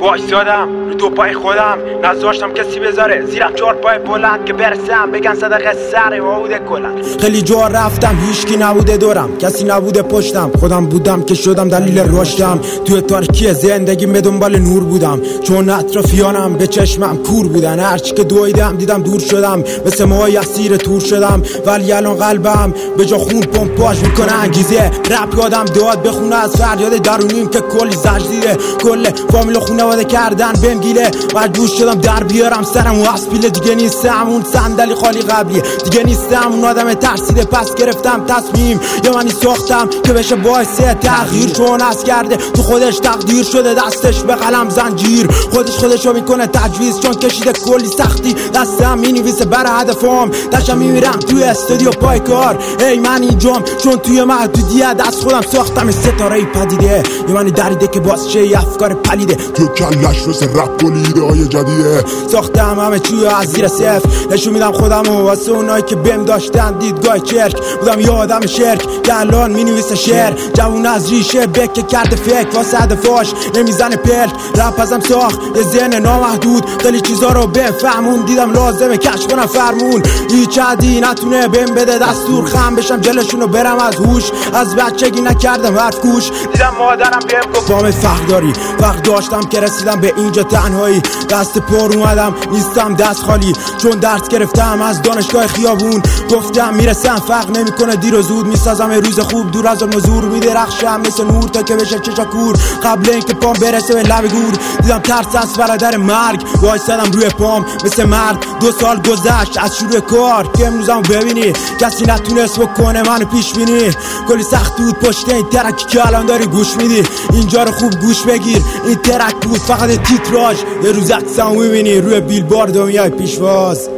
وایسادم رو دو پای خودم، نذاشتم کسی بذاره زیرم 4 پای بلند که برسم بگن صدقه سر ما بوده کلن. خیلی جا رفتم هیچکی نبوده دورم، کسی نبوده پشتم، خودم بودم که شدم دلیل رشدم. توی تاریکی زندگی به دنبال نور بودم، چون اطرافیانم به چشمم کور بودن. هرچی که دویدم دیدم دور شدم، مثل موهای اسیر تور شدم. ولی الان قلبم به جا خون پمپاژ میکنه انگیزه. رپ یادم داد بخونه از فریاد درونیم که کلی زجر دیده. کل فامیل و خانواده کردن بهم گیله، مجبور شدم در بیارم سرم و اسپیله. دیگه نیستم اون صندلی خالی قبلیه، دیگه نیستم اون آدم ترسیده. پس گرفتم تصمیم یا منی ساختم که بشه باعث تغییر، چون از کرده تو خودش تقدیر شده. دستش به قلم زنجیر، خودشو میکنه تجویز، چون کشیده کلی سختی. دستم مینویسه برای هدفم، داشتم میمیرم توی استودیو پای کار. ای من اینجام چون توی محدودیت از خودم ساختم ستاره پدیده. یه منی دریده که باز چه افکار پلیده تو کلش واسه رپ و لیده های جدیده. ساختم همه چیو از زیر صفر، نشون میدم خودم و واسه اونایی که بهم داشتن دیدگاه چرک. بودم یه آدم شرک که الان مینویسه شعر. جوون از ریشه بکه کرده فکر واسه هدفاش نمیزنه پلک. رپ ازم ساخت یه ذهن نامحدود، خیلی چیزا رو بفهمون. دیدم لازمه کشف کنم فرمون، هیچ عدی نتونه بهم بده دستور. خم بشم جلشونو برم از هوش، از بچگی نکردم حرف گوش. دیدم مادرم بهم گفت وام فخر داری، فخر داشتم که رسیدم به اینجا تنهایی. دست پر اومدم نیستم دست خالی، چون درس گرفتم از دانشگاه خیابون. گفتم میرسم فقر نمیکنه دیر و زود، میسازم روز خوب دور از نزور. میدرخشم مثل نور تا که بشه چشا کور، قبل اینکه پام برسه به لب گور. دیدم ترس از برادر مرگ، وایسادم روی پام مثل مرد. 2 سال گذشت از شروع کار که امروزم ببینی کسی نتونست بکنه منو پیش بینی. کلی سخت بود پشت این ترکی که الان داری گوش میدی. اینجا رو خوب گوش بگیر، این ترک بود فقط تیتراژ. یه روز عکسمو میبینی روی بیلبورد و میای پیشواز.